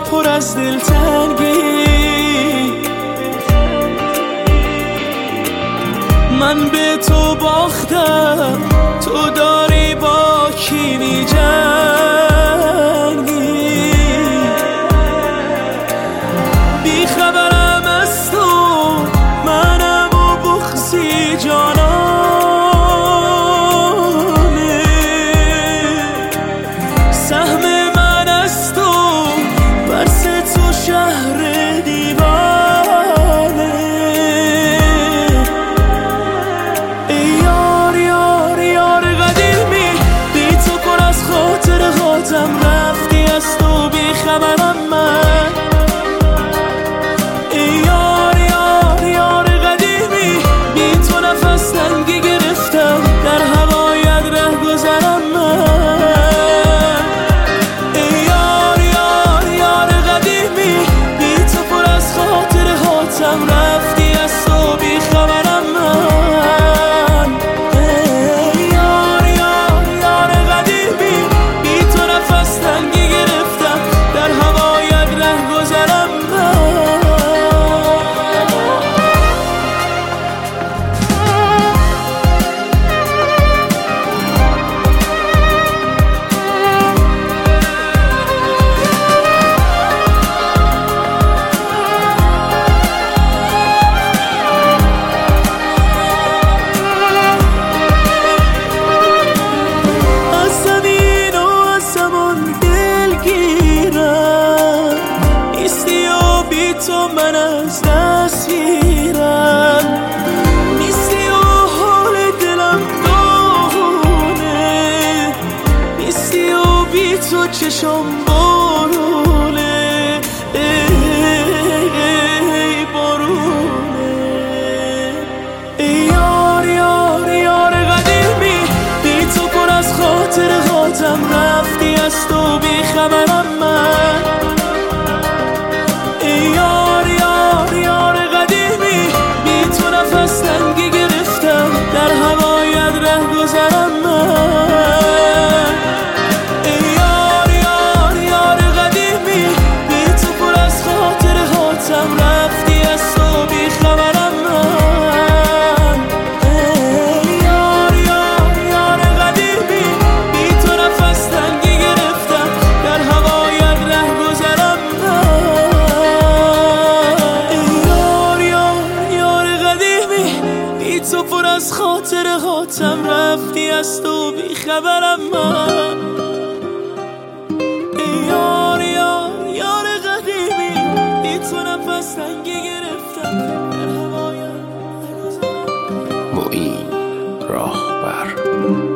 پر از دلتنگی. من به تو باختم، تو داری با کی می‌جنگی. بی خبرم از تو، منم و بغضی جانانه. سهم من از تو، برس تو شهر دیوانه. ای یار یار یار قدیمی، بی تو پر از خاطر خاطم، رفتی از تو بی خبرم من. ای یار یار یار قدیمی، بی تو نفس تنگی گرفتم، در هوایت ره گذرم من. ای یار یار یار قدیمی، بی تو پر از خاطر خاطم، رفتی از تو بی خبرم من. ای یار یار یار قدیمی، بی تو نفس تنگی گرفتم، در هوایت ره گذرم من. از زمین و از زمان دلگیرم، نیستی و بی تو من از دست میرم. نیستی و حال دلم داغونه، نیستی و بی تو چشم بارونه. ای بارونه. ای یار یار یار قدیمی، بی تو پر از خاطر خاطم، رفتی از تو بی خبرم من. ای یار یار یار قدیمی، بی تو نفس تنگی گرفتم، در هوایت ره گذرم من. ای یار یار یار قدیمی، بی تو پر از خاطر خاطم، رفتی از تو بی خبرم من. ای یار یار یار قدیمی، بی تو نفس تنگی گرفتم، در هوایت ره گذرم من. ای یار یار یار قدیمی، بی تو پر از خاطر خاطم، رفتی از تو بی خبرم من. ای یار یار یار قدیمی، بی تو نفس تنگی گرفتم، در هوایت ره گذرم. معین راهبر.